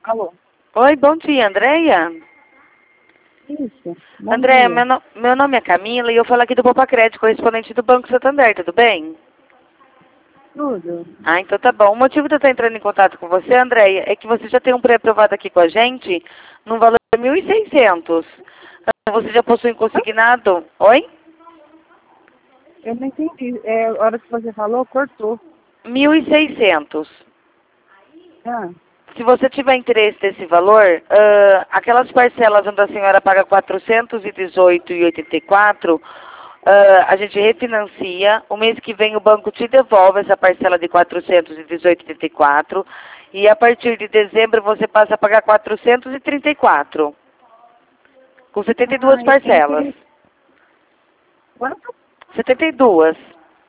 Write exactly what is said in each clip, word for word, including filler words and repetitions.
Alô? Oi, bom dia, Andréia. Isso. Bom Andréia, dia. meu, no- meu nome é Camila e eu falo aqui do Poupa Crédito, correspondente do Banco Santander, tudo bem? Tudo. Ah, então tá bom. O motivo de eu estar entrando em contato com você, Andréia, é que você já tem um pré-aprovado aqui com a gente, num valor de mil e seiscentos. Você já possui um consignado? Oi? Eu não entendi. É, a hora que você falou, cortou. mil e seiscentos. Ah, Se você tiver interesse desse valor, ah, aquelas parcelas onde a senhora paga quatrocentos e dezoito reais e oitenta e quatro centavos, ah, a gente refinancia. O mês que vem o banco te devolve essa parcela de quatrocentos e dezoito reais e oitenta e quatro centavos. E a partir de dezembro você passa a pagar quatrocentos e trinta e quatro reais. Com setenta e duas ah, eu tenho parcelas. interesse. Quanto? setenta e duas.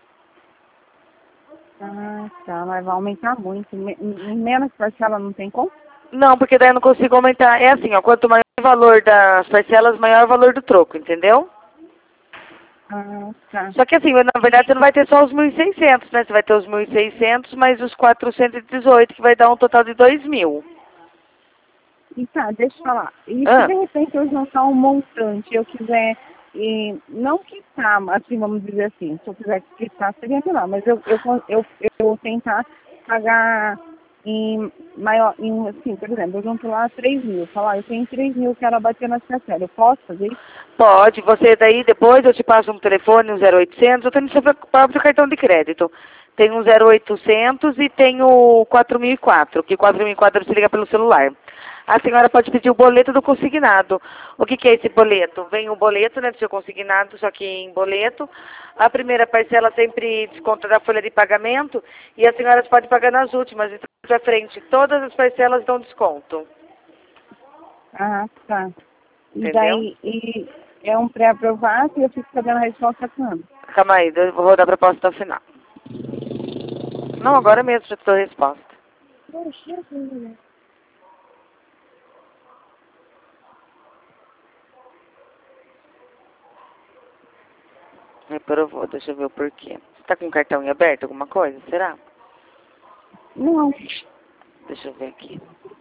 Ah, tá. Mas vai aumentar muito. Me- em menos parcela não tem como? Não, porque daí eu não consigo aumentar. É assim, ó, quanto maior o valor das parcelas, maior o valor do troco, entendeu? Ah, tá. Só que assim, na verdade você não vai ter só os mil e seiscentos, né? Você vai ter os mil e seiscentos mais os quatrocentos e dezoito, que vai dar um total de dois mil. E tá, deixa eu falar. E se Ah, de repente eu juntar um montante, eu quiser, e não quitar, assim, vamos dizer assim, se eu quiser quitar, seria melhor, mas eu, eu, eu, eu, eu vou tentar pagar em maior, em, assim, por exemplo, eu junto lá três mil, falar, eu tenho três mil, quero abater nas parcelas, eu posso fazer isso? pode, você daí depois eu te passo um telefone, um zero oitocentos, eu tenho no seu próprio cartão de crédito. Tem um zero oitocentos e tem o quatro mil e quatro, que quatro mil e quatro você liga pelo celular. A senhora pode pedir o boleto do consignado. O que, que é esse boleto? Vem o boleto, né, do seu consignado, só que em boleto. A primeira parcela sempre desconta da folha de pagamento e a senhora pode pagar nas últimas. Então, pra frente, todas as parcelas dão desconto. Ah, tá. E Entendeu? daí, e é um pré-aprovado e eu fico sabendo a resposta quando? Calma aí, eu vou rodar a proposta ao final. Não, agora mesmo já te dou a resposta. Reprovou, deixa eu ver o porquê. Você tá com o cartão em aberto, alguma coisa? Será? Não. Deixa eu ver aqui.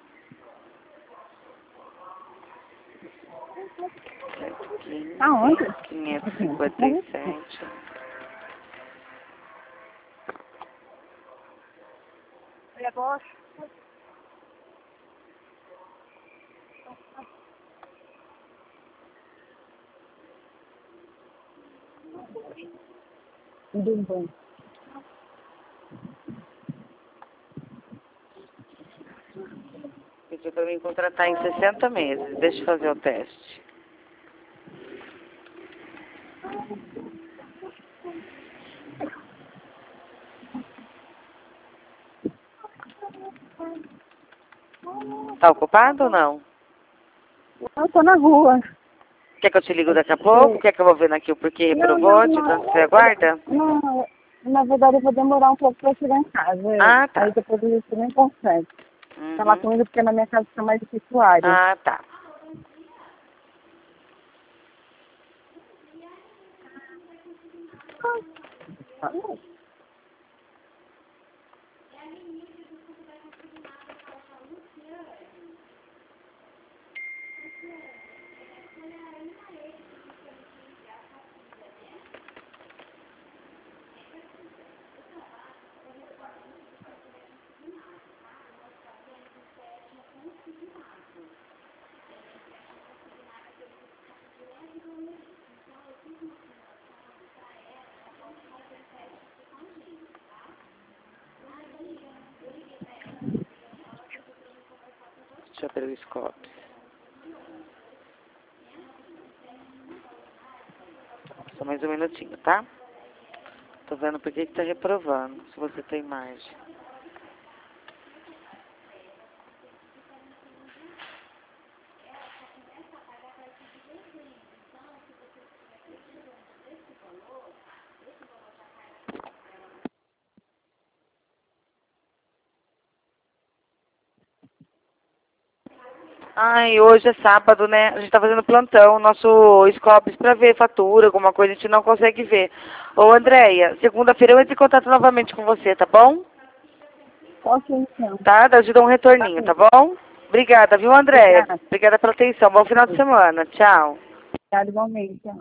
Aonde? quinhentos e cinquenta e sete. Do banco. Pediu pra mim contratar em sessenta meses. Deixa eu fazer o teste. Tá ocupado ou não? Eu tô na rua. Quer que eu te ligo daqui a pouco? Você... Quer que eu vou vendo aqui o porquê Não, reprovou? não, Te não. você aguarda? Não, na verdade eu vou demorar um pouco pra chegar em casa. Ah, Aí tá. depois a gente nem consegue falar Uhum. comigo porque na minha casa fica mais difícil o área. Ah, tá. Deixa eu ver o scope. Só mais um minutinho, tá? Tô vendo por que que tá reprovando, se você tem margem. Ai, hoje é sábado, né? A gente tá fazendo plantão, nosso Scopes pra ver fatura, alguma coisa, a gente não consegue ver. Ô, Andréia, segunda-feira eu entro em contato novamente com você, tá bom? Ok, então. Tá? Eu te dou um Tá retorninho, bom. tá bom? Obrigada, viu, Andréia? Obrigada. Obrigada pela atenção. Bom final de semana. Tchau. Obrigada igualmente.